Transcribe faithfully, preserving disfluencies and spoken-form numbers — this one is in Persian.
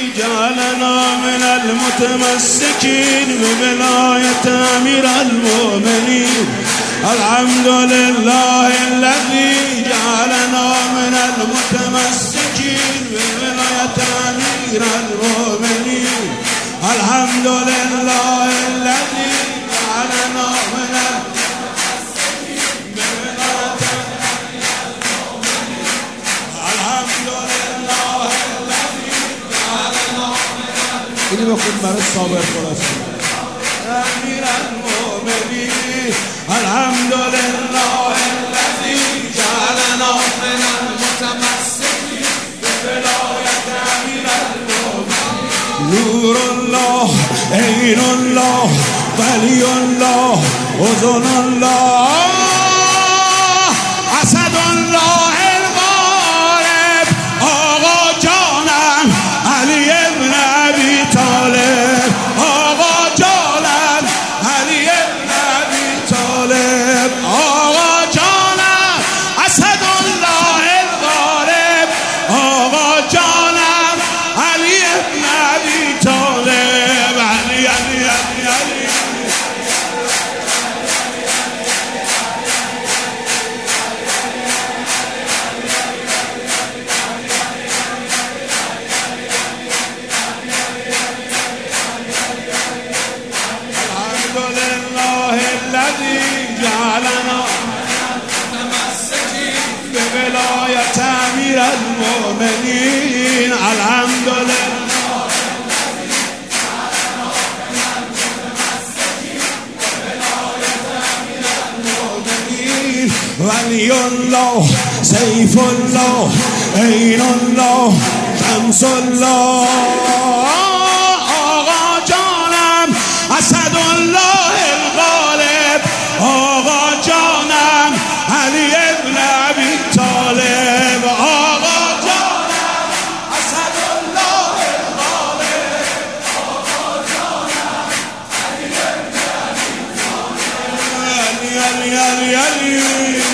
جعلنا من المتمسكين بولاية أمير المؤمنين. الحمد لله الذي جعلنا من المتمسكين بولاية أمير المؤمنين. الحمد لله الذي جعلنا من المتمسكين بولاية أمير المؤمنين. الحمد لله الذي جعلنا من أمير المؤمنين. الحمد لله الذي جعلنا من المتمسكين بولاية أمير المؤمنين. نور الله، عين الله، ولي الله، أذن الله، اسد الله الغالب، آقا جانم علی ابن ابی طالب. آقا جانم علی ابن ابی طالب. آقا جانم اسد الله الغالب، آقا جانم علی ابن ابی طالب. علی علی علی علی الذي جعلنا متمسكين بولاية أمير المؤمنين. الحمد لله الذي جعلنا متمسكين بولاية أمير المؤمنين. ولي الله، سيف الله، عين الله، شمس الله، آقا جانم اسد الله الغالب، آقا جانم علی ابن ابی طالب. آقا جانم اسد الله الغالب، آقا جانم علی ابن ابی طالب. علی علی علی علی